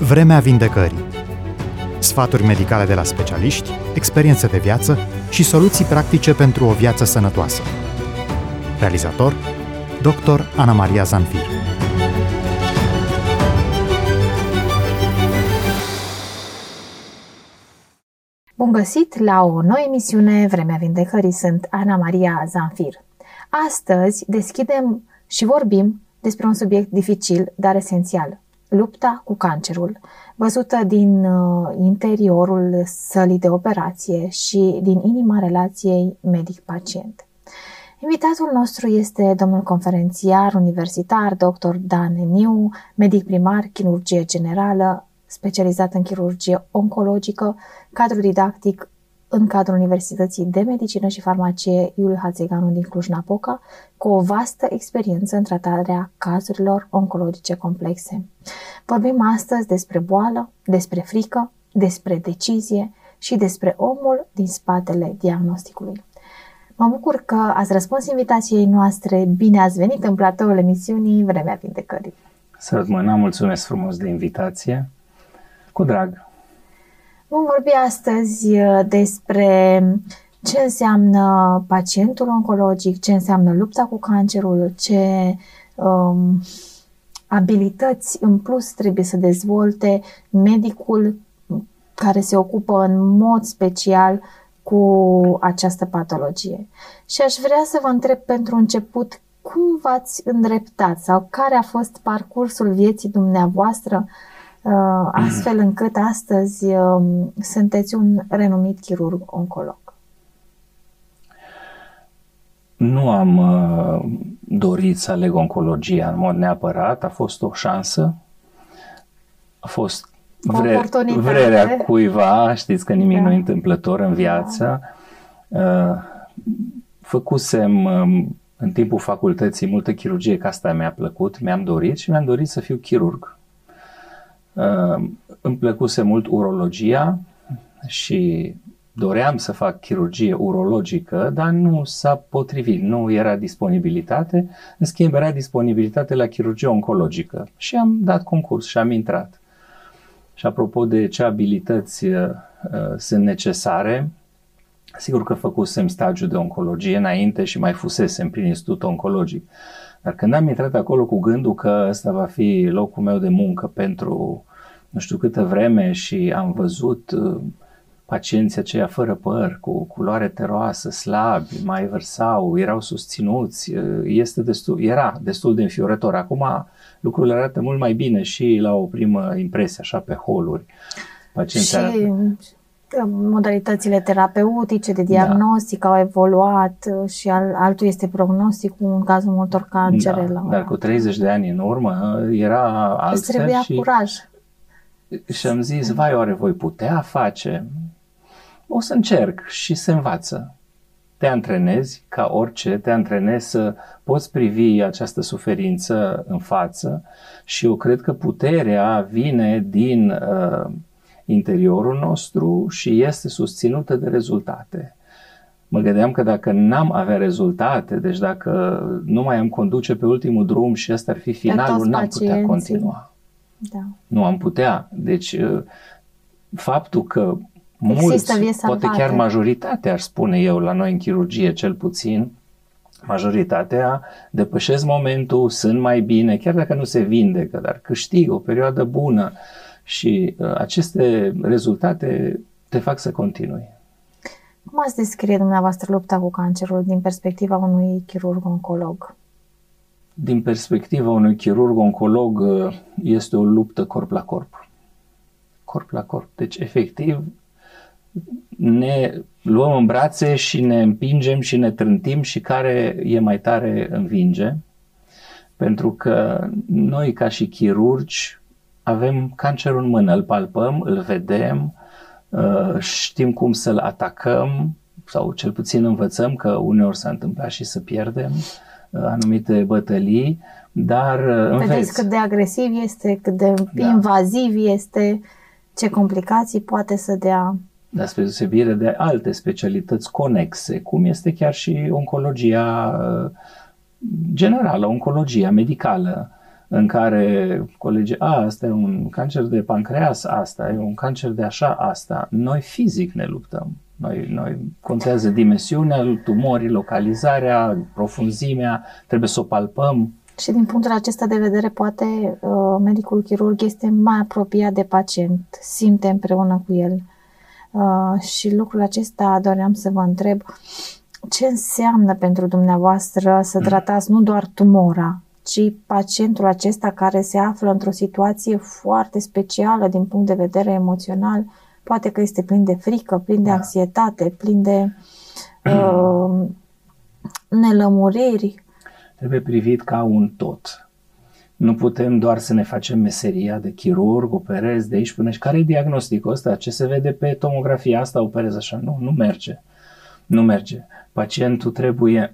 Vremea vindecării. Sfaturi medicale de la specialiști, experiențe de viață și soluții practice pentru o viață sănătoasă. Realizator: Dr. Ana Maria Zanfir. Bun găsit la o nouă emisiune Vremea Vindecării. Sunt Ana Maria Zanfir. Astăzi deschidem și vorbim despre un subiect dificil, dar esențial: lupta cu cancerul, văzută din interiorul sălii de operație și din inima relației medic-pacient. Invitatul nostru este domnul conferențiar universitar, dr. Dan Niu, medic primar, chirurgie generală, specializat în chirurgie oncologică, cadru didactic în cadrul Universității de Medicină și Farmacie Iuliu Hațeganu din Cluj-Napoca, cu o vastă experiență în tratarea cazurilor oncologice complexe. Vorbim astăzi despre boală, despre frică, despre decizie și despre omul din spatele diagnosticului. Mă bucur că ați răspuns invitației noastre. Bine ați venit în platoul emisiunii Vremea Vindecării. Să rămână, mulțumesc frumos de invitație. Cu drag. Vom vorbi astăzi despre ce înseamnă pacientul oncologic, ce înseamnă lupta cu cancerul, ce abilități în plus trebuie să dezvolte medicul care se ocupă în mod special cu această patologie. Și aș vrea să vă întreb pentru început, cum v-ați îndreptat sau care a fost parcursul vieții dumneavoastră astfel încât astăzi sunteți un renumit chirurg oncolog? Nu am dorit să aleg oncologia în mod neapărat, a fost o șansă, a fost vrerea cuiva, știți că nimic nu e întâmplător în viață. Făcusem în timpul facultății multă chirurgie, că asta mi-a plăcut, mi-am dorit și mi-am dorit să fiu chirurg. Îmi plăcuse mult urologia și doream să fac chirurgie urologică, dar nu s-a potrivit, nu era disponibilitate. În schimb, era disponibilitate la chirurgie oncologică și am dat concurs și am intrat. Și apropo de ce abilități sunt necesare, sigur că făcusem stagiu de oncologie înainte și mai fusesem prin institut oncologic. Dar când am intrat acolo cu gândul că ăsta va fi locul meu de muncă pentru nu știu câtă vreme și am văzut pacienții aceia fără păr, cu culoare teroasă, slabi, mai vărsau, erau susținuți, era destul de înfiorător. Acum lucrurile arată mult mai bine și la o primă impresie, așa pe holuri. Pacienții modalitățile terapeutice de diagnostic au evoluat și altul este prognosticul în cazul multor cancere. Dar cu 30 de ani în urmă era altfel. Trebuia curaj. Și am zis, vai, oare voi putea face? O să încerc și se învață. Te antrenezi ca orice, te antrenezi să poți privi această suferință în față și eu cred că puterea vine din interiorul nostru și este susținută de rezultate. Mă gândeam că dacă n-am avea rezultate, deci dacă nu mai am conduce pe ultimul drum și ăsta ar fi finalul, n-am putea continua. Da. Nu am putea. Deci faptul că mulți, poate chiar majoritatea, aș spune eu, la noi în chirurgie cel puțin, majoritatea depășesc momentul, sunt mai bine, chiar dacă nu se vindecă, dar câștigă o perioadă bună și aceste rezultate te fac să continui. Cum ați descrie dumneavoastră lupta cu cancerul din perspectiva unui chirurg oncolog? Din perspectiva unui chirurg oncolog este o luptă corp la corp. Corp la corp. Deci, efectiv, ne luăm în brațe și ne împingem și ne trântim și care e mai tare învinge. Pentru că noi, ca și chirurgi, avem cancerul în mână, îl palpăm, îl vedem, știm cum să-l atacăm sau cel puțin învățăm că uneori s-a întâmplat și să pierdem anumite bătălii, dar vedeți cât de agresiv este, cât de invaziv este, ce complicații poate să dea. Dar spre deosebire de alte specialități conexe, cum este chiar și oncologia generală, oncologia medicală, în care colegii, asta e un cancer de pancreas, asta e un cancer de așa, asta. Noi fizic ne luptăm. Noi contează dimensiunea tumorii, localizarea, profunzimea, trebuie să o palpăm. Și din punctul acesta de vedere, poate medicul chirurg este mai apropiat de pacient, simte împreună cu el. Și lucrul acesta doream să vă întreb, ce înseamnă pentru dumneavoastră să tratați nu doar tumora, ci pacientul acesta care se află într-o situație foarte specială din punct de vedere emoțional, poate că este plin de frică, plin de anxietate, plin de nelămuriri. Trebuie privit ca un tot. Nu putem doar să ne facem meseria de chirurg, operez de aici până aici. Care e diagnosticul ăsta? Ce se vede pe tomografie? Asta operez așa? Nu merge. Nu merge. Pacientul trebuie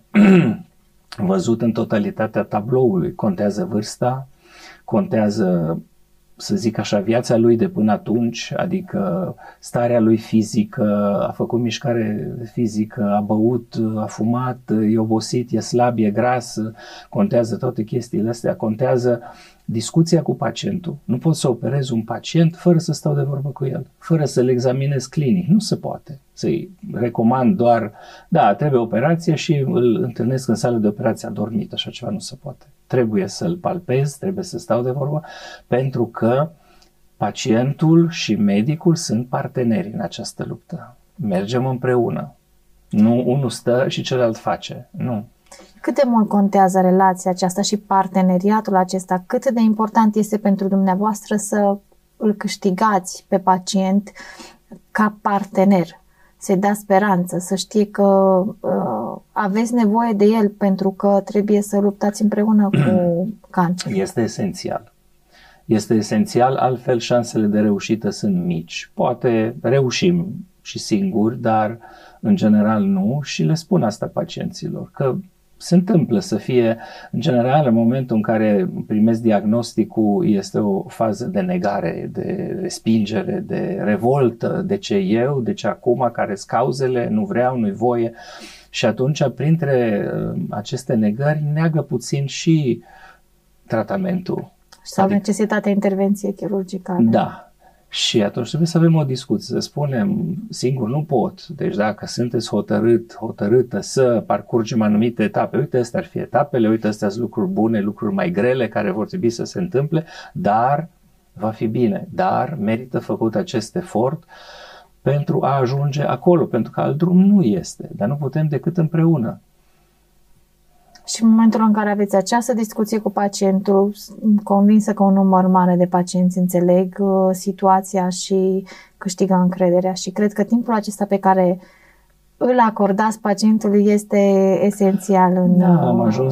văzut în totalitatea tabloului. Contează vârsta, contează, să zic așa, viața lui de până atunci, adică starea lui fizică, a făcut mișcare fizică, a băut, a fumat, e obosit, e slab, e gras, contează toate chestiile astea, contează discuția cu pacientul. Nu pot să operez un pacient fără să stau de vorbă cu el, fără să-l examinez clinic. Nu se poate. Să-i recomand doar, da, trebuie operație și îl întâlnesc în sală de operație adormit, așa ceva nu se poate. Trebuie să-l palpez, trebuie să stau de vorbă, pentru că pacientul și medicul sunt parteneri în această luptă. Mergem împreună. Nu unul stă și celălalt face. Nu. Cât de mult contează relația aceasta și parteneriatul acesta? Cât de important este pentru dumneavoastră să îl câștigați pe pacient ca partener? Să-i dați speranță, să știe că aveți nevoie de el pentru că trebuie să luptați împreună cu cancerul. Este esențial. Este esențial, altfel șansele de reușită sunt mici. Poate reușim și singuri, dar în general nu, și le spun asta pacienților, că se întâmplă să fie, în general, în momentul în care primesc diagnosticul, este o fază de negare, de respingere, de revoltă, de ce eu, de ce acum, care-s cauzele, nu vreau, nu-i voie. Și atunci, printre aceste negări, neagă puțin și tratamentul. Sau necesitatea intervenției chirurgicale. Da. Și atunci trebuie să avem o discuție, să spunem, singur nu pot. Deci dacă sunteți hotărâtă să parcurgem anumite etape, uite, astea ar fi etapele, uite, astea sunt lucruri bune, lucruri mai grele care vor trebui să se întâmple, dar va fi bine, dar merită făcut acest efort pentru a ajunge acolo, pentru că alt drum nu este, dar nu putem decât împreună. Și în momentul în care aveți această discuție cu pacientul, convinsă că un număr mare de pacienți înțeleg situația și câștigă încrederea, și cred că timpul acesta pe care îl acordați pacientului este esențial în am ajuns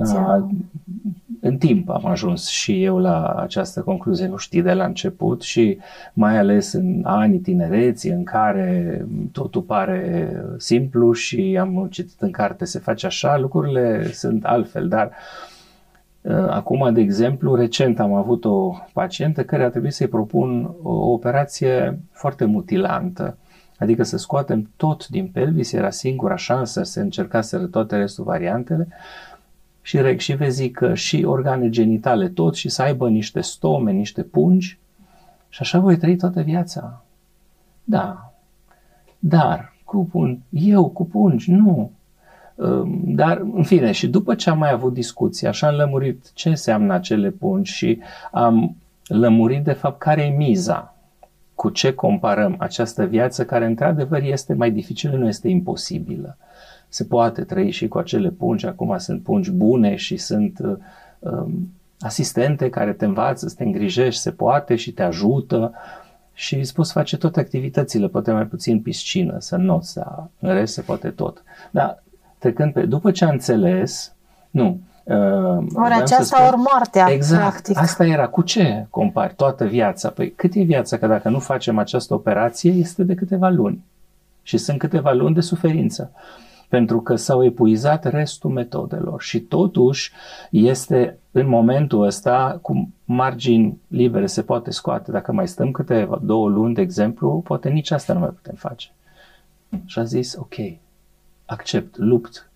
în timp am ajuns și eu la această concluzie, nu știi, de la început, și mai ales în anii tinereții în care totul pare simplu și am citit în carte se face așa, lucrurile sunt altfel, dar acum, de exemplu, recent am avut o pacientă care a trebuit să-i propun o operație foarte mutilantă, adică să scoatem tot din pelvis, era singura șansă, se încercaseră toate restul variantele, și recti, vezică, și organe genitale, tot, și să aibă niște stome, niște pungi, și așa voi trăi toată viața. Da, dar cu pungi, nu. Dar, în fine, și după ce am mai avut discuții, așa am lămurit ce înseamnă acele pungi și am lămurit, de fapt, care e miza, cu ce comparăm această viață, care, într-adevăr, este mai dificilă, nu este imposibilă. Se poate trăi și cu acele pungi, acum sunt pungi bune și sunt asistente care te învață, să te îngrijești, se poate și te ajută și îți poți face toate activitățile, poate mai puțin piscină, să noți, dar în rest se poate tot. Dar după ce am înțeles, ori aceasta, ori moartea, exact, practic. Asta era, cu ce compari toată viața? Păi cât e viața? Că dacă nu facem această operație, este de câteva luni. Și sunt câteva luni de suferință. Pentru că s-au epuizat restul metodelor și totuși este în momentul ăsta cu margini libere, se poate scoate. Dacă mai stăm câteva 2 luni, de exemplu, poate nici asta nu mai putem face. Și a zis, ok, accept, lupt,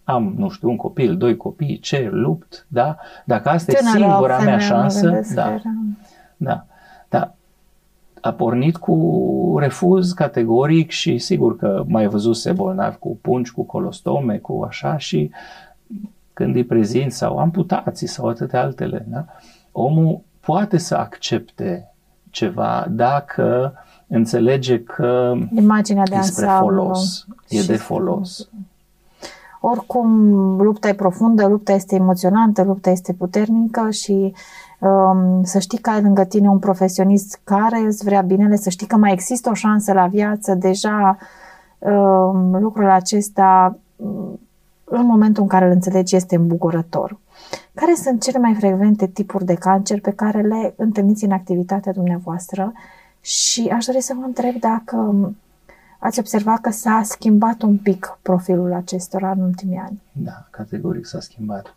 am, nu știu, un copil, 2 copii, ce lupt, da? Dacă asta Tânără e singura mea femeie, șansă, mă gândesc da, că era. da. A pornit cu refuz categoric și sigur că mai văzuse bolnavi cu pungi, cu colostome, cu așa și când îi prezint sau amputații sau atâtea altele, da? Omul poate să accepte ceva dacă înțelege că Imaginea de e spre ansamblu folos, e de folos. Oricum, lupta e profundă, lupta este emoționantă, lupta este puternică și să știi că ai lângă tine un profesionist care îți vrea binele, să știi că mai există o șansă la viață, deja lucrul acesta, în momentul în care îl înțelegi, este îmbucurător. Care sunt cele mai frecvente tipuri de cancer pe care le întâlniți în activitatea dumneavoastră? Și aș dori să vă întreb dacă ați observat că s-a schimbat un pic profilul acestora în ultimii ani. Da, categoric s-a schimbat.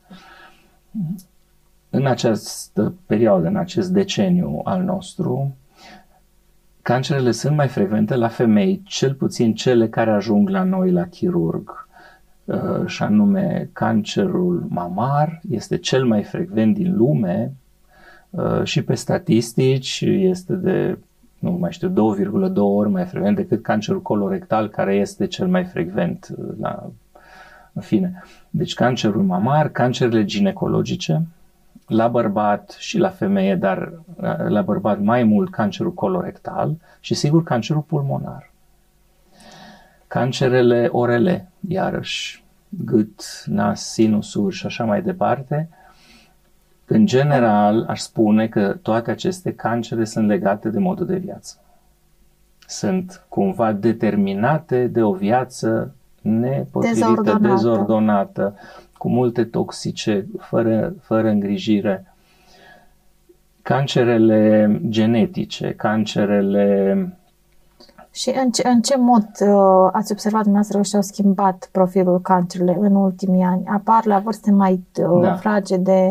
În această perioadă, în acest deceniu al nostru, cancerele sunt mai frecvente la femei, cel puțin cele care ajung la noi la chirurg. Și anume, cancerul mamar este cel mai frecvent din lume și pe statistici este de, nu mai știu, 2,2 ori mai frecvent decât cancerul colorectal, care este cel mai frecvent în fine. Deci cancerul mamar, cancerele ginecologice, la bărbat și la femeie, dar la bărbat mai mult cancerul colorectal și sigur cancerul pulmonar. Cancerele orele, iarăși, gât, nas, sinusuri și așa mai departe. În general, aș spune că toate aceste cancere sunt legate de modul de viață. Sunt cumva determinate de o viață nepotrivită, dezordonată, cu multe toxice, fără îngrijire. Cancerele genetice, cancerele... Și în ce mod ați observat dumneavoastră că și-au schimbat profilul cancerele în ultimii ani? Apar la vârste mai fragede,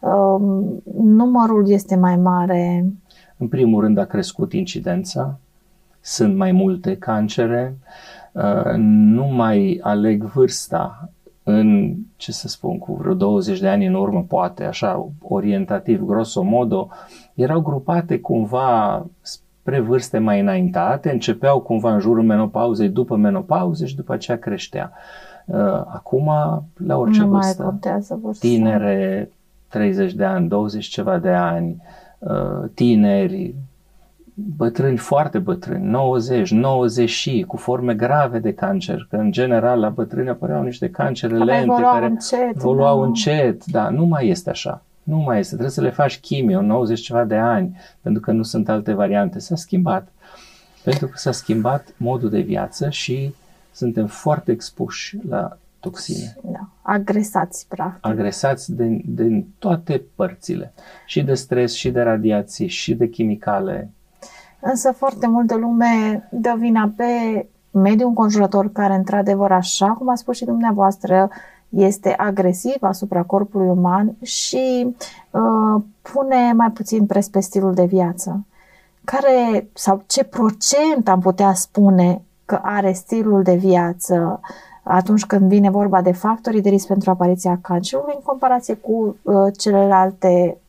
numărul este mai mare? În primul rând a crescut incidența, sunt mai multe cancere, nu mai aleg vârsta. În, ce să spun, cu vreo 20 de ani în urmă, poate, așa, orientativ, grosomodo, erau grupate cumva spre vârste mai înaintate, începeau cumva în jurul menopauzei, după menopauze și după aceea creștea. Acum, la orice vârstă, tinere, 30 de ani, 20 ceva de ani, tineri, bătrâni, foarte bătrâni, 90, 90 și cu forme grave de cancer, că în general la bătrâni apăreau niște cancere lente care evoluau încet, dar nu mai este așa. Nu mai este, trebuie să le faci chimio, 90 ceva de ani, pentru că nu sunt alte variante. S-a schimbat. Pentru că s-a schimbat modul de viață și suntem foarte expuși la toxine. Da. Agresați, practic. Agresați din toate părțile. Și de stres, și de radiații, și de chimicale. Însă foarte multă lume dă vina pe mediul înconjurător, care într-adevăr, așa cum a spus și dumneavoastră, este agresiv asupra corpului uman și pune mai puțin preț pe stilul de viață. Care sau ce procent am putea spune că are stilul de viață atunci când vine vorba de factorii de risc pentru apariția cancerului în comparație cu celelalte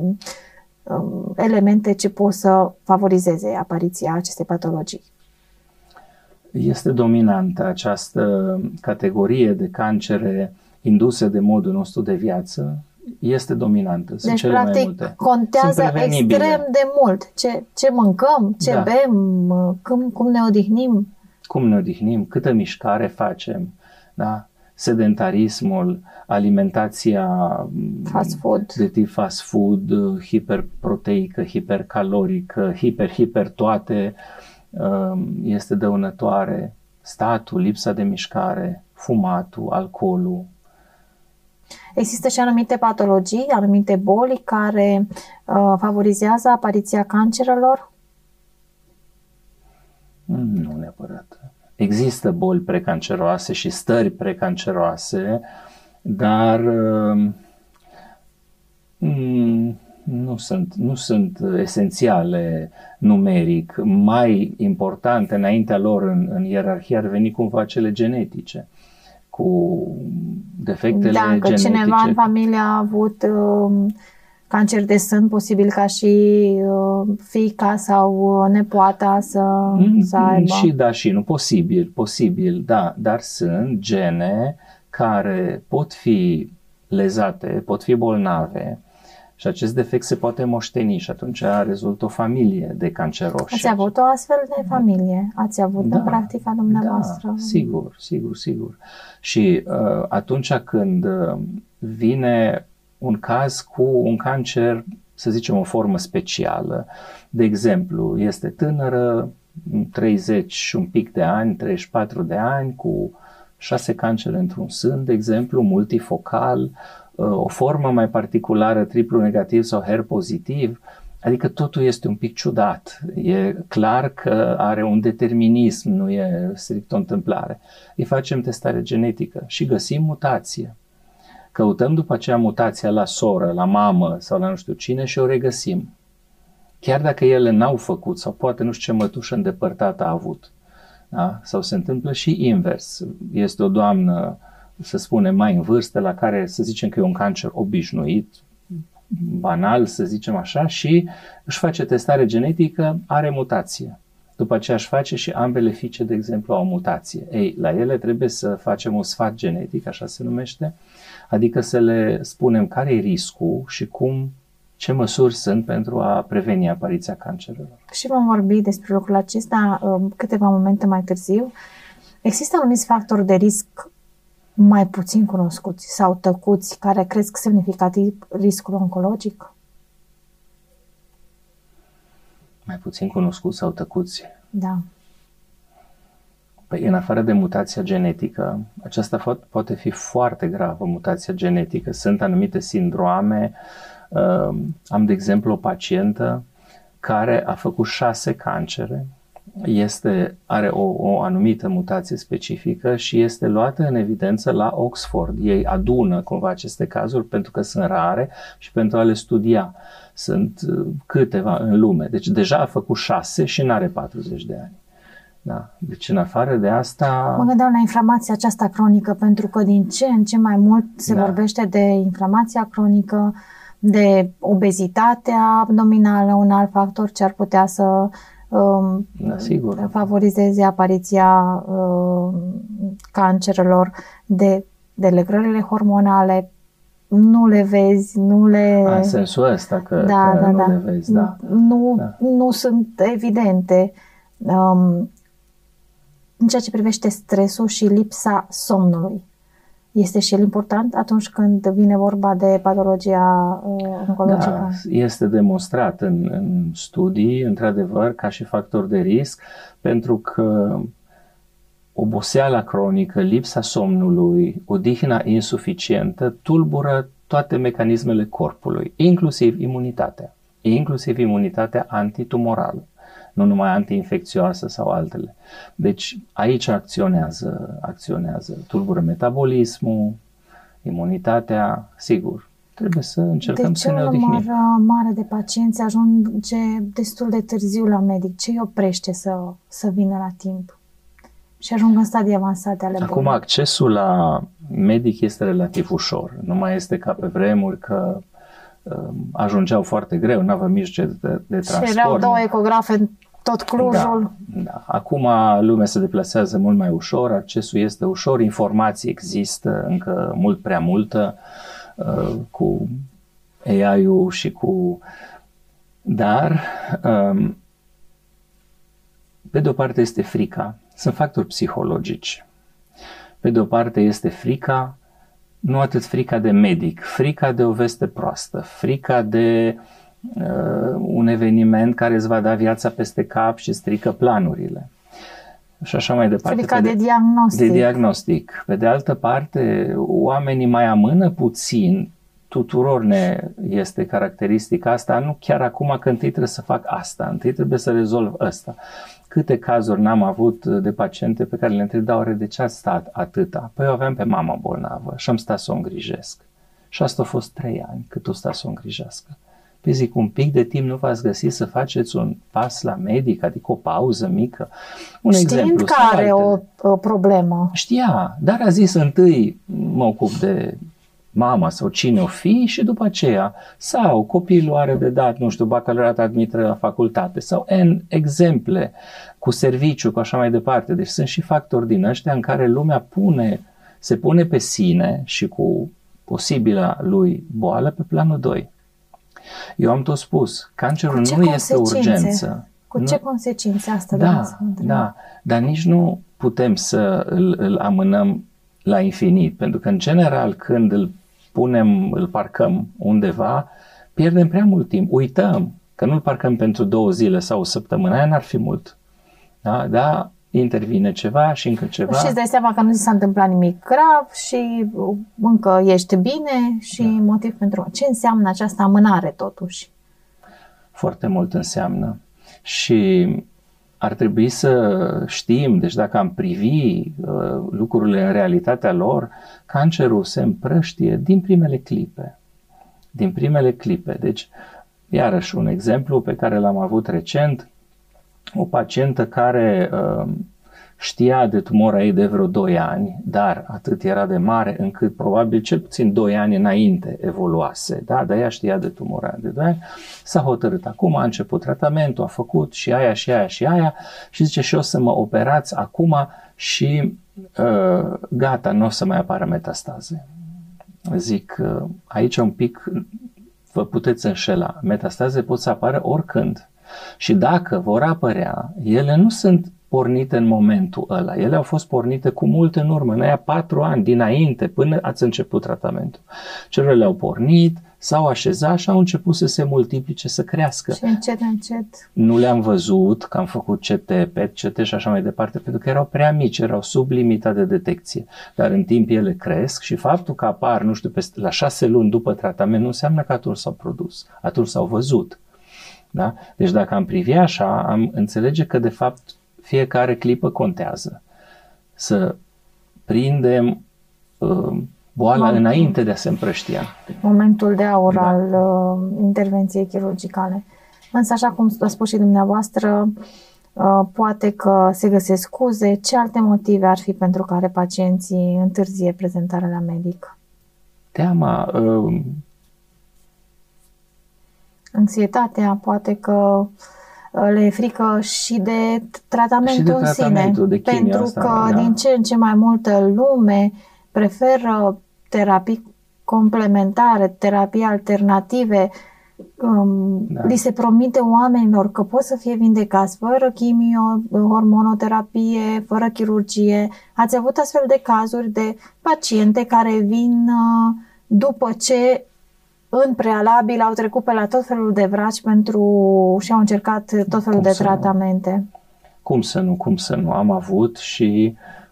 elemente ce pot să favorizeze apariția acestei patologii? Este dominantă această categorie de cancere induse de modul nostru de viață. Este dominantă. Sunt deci, cele practic, mai multe. contează extrem de mult ce mâncăm, ce bem, cum ne odihnim. Cum ne odihnim, câtă mișcare facem, da? Sedentarismul, alimentația fast food. De tip fast food, hiperproteică, hipercalorică, hiper toate, este dăunătoare. Statul, lipsa de mișcare, fumatul, alcoolul. Există și anumite patologii, anumite boli care favorizează apariția cancerelor? Nu neapărat. Există boli precanceroase și stări precanceroase, dar nu sunt esențiale numeric. Mai importante înaintea lor în ierarhie ar veni cumva cele genetice. cu defectele Dacă genetice. cineva în familie a avut cancer de sân, posibil ca și fiica sau nepoata să aibă. Și da și nu, posibil, da, dar sunt gene care pot fi lezate, pot fi bolnave și acest defect se poate moșteni și atunci rezultă o familie de canceroși. Ați avut o astfel de familie? Ați avut în practica dumneavoastră? Da, sigur. Și atunci când vine un caz cu un cancer, să zicem o formă specială, de exemplu, este tânără, 30 și un pic de ani, 34 de ani, cu 6 cancere într-un sân, de exemplu, multifocal, o formă mai particulară, triplu negativ sau HER pozitiv, adică totul este un pic ciudat. E clar că are un determinism, nu e strict o întâmplare. Îi facem testare genetică și găsim mutație. Căutăm după aceea mutația la soră, la mamă sau la nu știu cine și o regăsim. Chiar dacă ele n-au făcut sau poate nu știu ce mătușă îndepărtată a avut. Da? Sau se întâmplă și invers. Este o doamnă, să spunem, mai în vârstă, la care să zicem că e un cancer obișnuit, banal, să zicem așa, și își face testare genetică, are mutație. După aceea își face și ambele fiice, de exemplu, au o mutație. Ei, la ele trebuie să facem un sfat genetic, așa se numește, adică să le spunem care e riscul și ce măsuri sunt pentru a preveni apariția cancerelor. Și vom vorbi despre lucrul acesta câteva momente mai târziu. Există anumiți factori de risc mai puțin cunoscuți sau tăcuți care cresc semnificativ riscul oncologic? Mai puțin cunoscuți sau tăcuți? Da. Păi, în afară de mutația genetică, aceasta poate fi foarte gravă, mutația genetică. Sunt anumite sindroame. Am, de exemplu, o pacientă care a făcut 6 cancere, are o anumită mutație specifică și este luată în evidență la Oxford. Ei adună cumva aceste cazuri pentru că sunt rare și pentru a le studia. Sunt câteva în lume. Deci deja a făcut 6 și n-are 40 de ani. Da. Deci în afară de asta... Mă gândeam la inflamația aceasta cronică, pentru că din ce în ce mai mult se vorbește de inflamația cronică, de obezitatea abdominală, un alt factor ce ar putea să favorizeze apariția cancerelor, de lucrările hormonale. Nu le vezi, nu le... În sensul ăsta că nu le vezi, Nu sunt evidente. În ceea ce privește stresul și lipsa somnului, este și el important atunci când vine vorba de patologia oncologică? Da, este demonstrat în studii, într-adevăr, ca și factor de risc, pentru că oboseala cronică, lipsa somnului, odihna insuficientă tulbură toate mecanismele corpului, inclusiv imunitatea antitumorală, nu numai antiinfecțioasă sau altele. Deci aici acționează, tulbură metabolismul, imunitatea, sigur. Trebuie să încercăm să ne odihnim. De ce o număr mare de pacienți ajunge destul de târziu la medic? Ce îi oprește să vină la timp și ajung în stadii avansate ale bolii? Acum accesul la medic este relativ ușor. Nu mai este ca pe vremuri că ajungeau foarte greu, nu aveau mijloace de transport. Și erau 2 ecografe în tot Clujul. Da. Acum lumea se deplasează mult mai ușor, accesul este ușor, informații există încă mult prea multă cu AI-ul și cu... Dar pe de o parte este frica, sunt factori psihologici. Pe de o parte este frica, nu atât frica de medic, frica de o veste proastă, frica de un eveniment care îți va da viața peste cap și strică planurile. Și așa mai departe. Frica de diagnostic. Pe de altă parte, oamenii mai amână puțin, tuturor ne este caracteristica asta, nu chiar acum că întâi trebuie să fac asta, întâi trebuie să rezolv asta. Câte cazuri n-am avut de paciente pe care le întreb, da, oare de ce ați stat atâta? Păi eu aveam pe mama bolnavă și am stat să o îngrijesc. Și asta a fost 3 ani cât o stat să o îngrijească. Păi zic, un pic de timp nu v-ați găsit să faceți un pas la medic, adică o pauză mică? Un exemplu, că are o problemă. Știa, dar a zis întâi mă ocup de mama sau cine o fi și după aceea, sau copilul are de dat, nu știu, bacalaureat, admitere la facultate sau N exemple cu serviciu, cu așa mai departe. Deci sunt și factori din ăștia în care lumea se pune pe sine și cu posibila lui boală pe planul 2. Eu am tot spus, cancerul nu este urgență. Cu ce consecințe asta? Da, dar nici nu putem să îl amânăm la infinit, pentru că în general când îl parcăm undeva, pierdem prea mult timp, uităm că nu îl parcăm pentru 2 zile sau o săptămână, aia n-ar fi mult. Da, intervine ceva și încă ceva. Și îți dai seama că nu ți s-a întâmplat nimic grav și încă ești bine și motiv pentru... Ce înseamnă această amânare totuși? Foarte mult înseamnă și ar trebui să știm, deci dacă am privi lucrurile în realitatea lor, cancerul se împrăștie din primele clipe. Deci, iarăși un exemplu pe care l-am avut recent, o pacientă care știa de tumora ei de vreo 2 ani, dar atât era de mare încât probabil cel puțin 2 ani înainte evoluase, da? Dar ea știa de tumora de 2 ani, s-a hotărât acum, a început tratamentul, a făcut și aia și zice și o să mă operați acum și gata, nu o să mai apară metastaze. Zic, aici un pic vă puteți înșela, metastaze pot să apară oricând și dacă vor apărea, ele nu sunt pornite în momentul ăla. Ele au fost pornite cu mult în urmă, în aia 4 ani dinainte, până ați început tratamentul. Celule au pornit, s-au așezat și au început să se multiplice, să crească. Și încet. Nu le-am văzut, că am făcut CT, PET-CT și așa mai departe, pentru că erau prea mici, erau sub limita de detecție. Dar în timp ele cresc și faptul că apar, nu știu, la 6 luni după tratament, nu înseamnă că atunci s-au produs, atunci s-au văzut. Da? Deci dacă am privi așa, am înțelege că de fapt fiecare clipă contează. Să prindem boala înainte de a se împrăștia. Momentul de aur al intervenției chirurgicale. Însă, așa cum a spus și dumneavoastră, poate că se găsesc scuze. Ce alte motive ar fi pentru care pacienții întârzie prezentarea la medic? Teama, anxietatea, poate că le e frică și de tratamentul în sine, pentru că din ce în ce mai multă lume preferă terapii complementare, terapii alternative. Li se promite oamenilor că pot să fie vindecați fără chimio, hormonoterapie, fără chirurgie. Ați avut astfel de cazuri de paciente care vin după ce în prealabil au trecut pe la tot felul de vraci și au încercat tot felul de tratamente. Cum să nu? Am avut și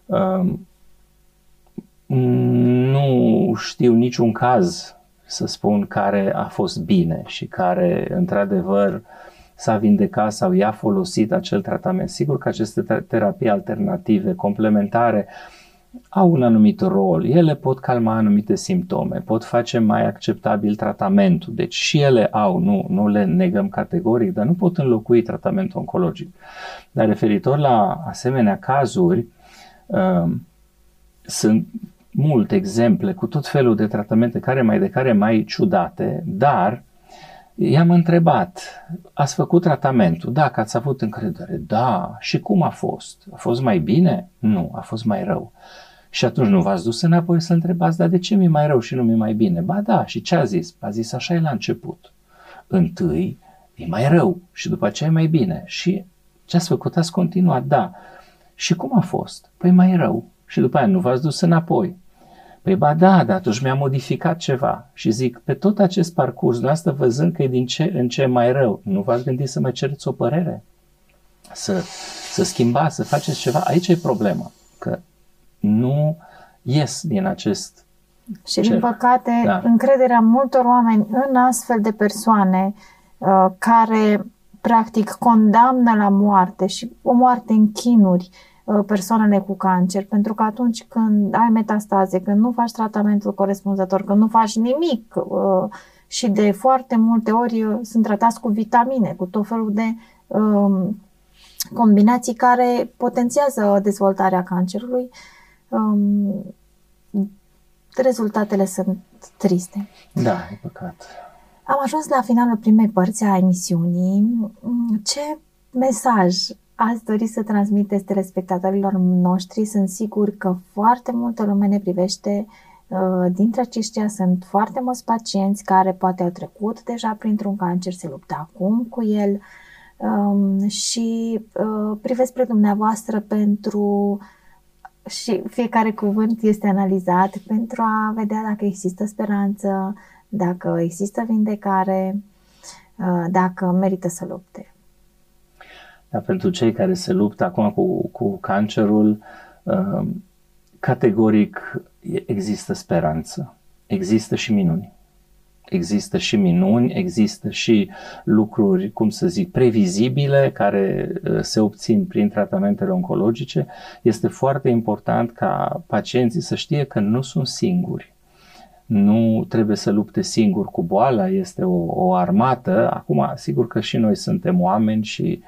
nu știu niciun caz, să spun, care a fost bine și care într-adevăr s-a vindecat sau i-a folosit acel tratament. Sigur că aceste terapii alternative, complementare, au un anumit rol, ele pot calma anumite simptome, pot face mai acceptabil tratamentul, deci și ele au, nu le negăm categoric, dar nu pot înlocui tratamentul oncologic. Dar referitor la asemenea cazuri, sunt multe exemple cu tot felul de tratamente care mai ciudate, dar i-am întrebat, ați făcut tratamentul? Da, că ați avut încredere. Da, și cum a fost? A fost mai bine? Nu, a fost mai rău. Și atunci nu v-ați dus înapoi să întrebați, dar de ce mi-e mai rău și nu mi-e mai bine? Ba da, și ce a zis? A zis, așa e la început. Întâi e mai rău și după aceea e mai bine. Și ce ați făcut? Ați continuat? Da. Și cum a fost? Păi mai rău. Și după aia nu v-ați dus înapoi. Păi ba da, dar atunci mi-a modificat ceva. Și zic, pe tot acest parcurs, dumneavoastră văzând că e din ce în ce mai rău, nu v-ați gândit să mai cereți o părere? Să schimbați, să faceți ceva? Aici e problema, că nu ies din acest și din păcate, încrederea multor oameni în astfel de persoane care practic condamnă la moarte și o moarte în chinuri persoanele cu cancer, pentru că atunci când ai metastaze, când nu faci tratamentul corespunzător, când nu faci nimic și de foarte multe ori sunt tratați cu vitamine, cu tot felul de combinații care potențiază dezvoltarea cancerului. Rezultatele sunt triste. Da, e păcat. Am ajuns la finalul primei părți a emisiunii. Ce mesaj ați dori să transmiteți telespectatorilor noștri? Sunt sigur că foarte multă lume ne privește. Dintre aceștia sunt foarte mulți pacienți care poate au trecut deja printr-un cancer, se luptă acum cu el și privesc spre dumneavoastră pentru, și fiecare cuvânt este analizat pentru a vedea dacă există speranță, dacă există vindecare, dacă merită să lupte. Dar pentru cei care se luptă acum cu cancerul, categoric există speranță, există și minuni. Există și minuni, există și lucruri, cum să zic, previzibile care se obțin prin tratamentele oncologice. Este foarte important ca pacienții să știe că nu sunt singuri. Nu trebuie să lupte singur cu boala, este o armată. Acum, sigur că și noi suntem oameni și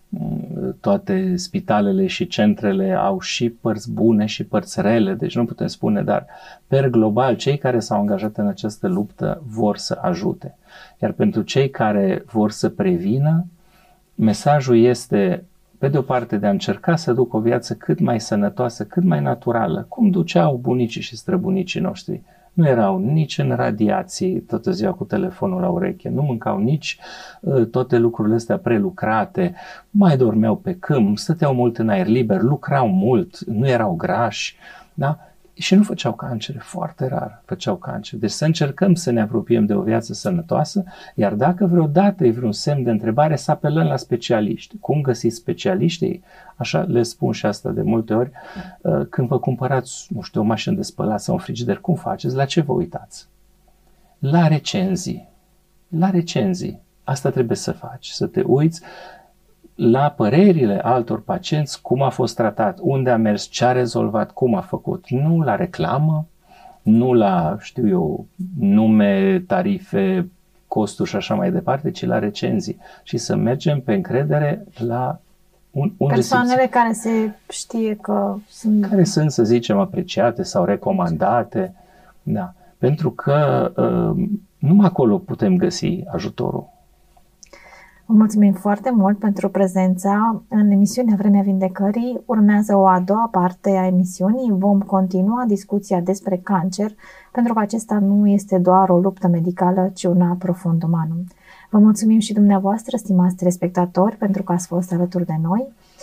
toate spitalele și centrele au și părți bune și părți rele, deci nu putem spune, dar per global, cei care s-au angajat în această luptă vor să ajute. Iar pentru cei care vor să prevină, mesajul este, pe de o parte, de a încerca să ducă o viață cât mai sănătoasă, cât mai naturală, cum duceau bunicii și străbunicii noștri. Nu erau nici în radiații toată ziua cu telefonul la ureche, nu mâncau nici toate lucrurile astea prelucrate, mai dormeau pe câmp, stăteau mult în aer liber, lucrau mult, nu erau grași, da? Și nu făceau cancer, foarte rar făceau cancer. Deci să încercăm să ne apropiem de o viață sănătoasă, iar dacă vreodată e vreun semn de întrebare, să apelăm la specialiști. Cum găsiți specialiștii? Așa le spun și asta de multe ori. Când vă cumpărați, nu știu, o mașină de spălat sau un frigider, cum faceți? La ce vă uitați? La recenzii. La recenzii. Asta trebuie să faci, să te uiți la părerile altor pacienți, cum a fost tratat, unde a mers, ce a rezolvat, cum a făcut. Nu la reclamă, nu la, știu eu, nume, tarife, costuri și așa mai departe, ci la recenzii. Și să mergem pe încredere la unde persoanele care se știe că sunt... Care sunt, să zicem, apreciate sau recomandate. Da. Pentru că numai acolo putem găsi ajutorul. Vă mulțumim foarte mult pentru prezența în emisiunea Vremea Vindecării. Urmează o a doua parte a emisiunii. Vom continua discuția despre cancer, pentru că acesta nu este doar o luptă medicală, ci una profund umană. Vă mulțumim și dumneavoastră, stimați telespectatori, pentru că ați fost alături de noi.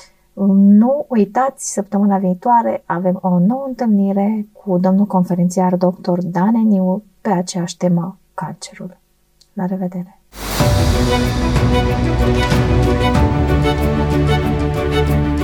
Nu uitați, săptămâna viitoare avem o nouă întâlnire cu domnul conferențiar dr. Dan Eniu pe aceeași temă, cancerul. La revedere! Thank you.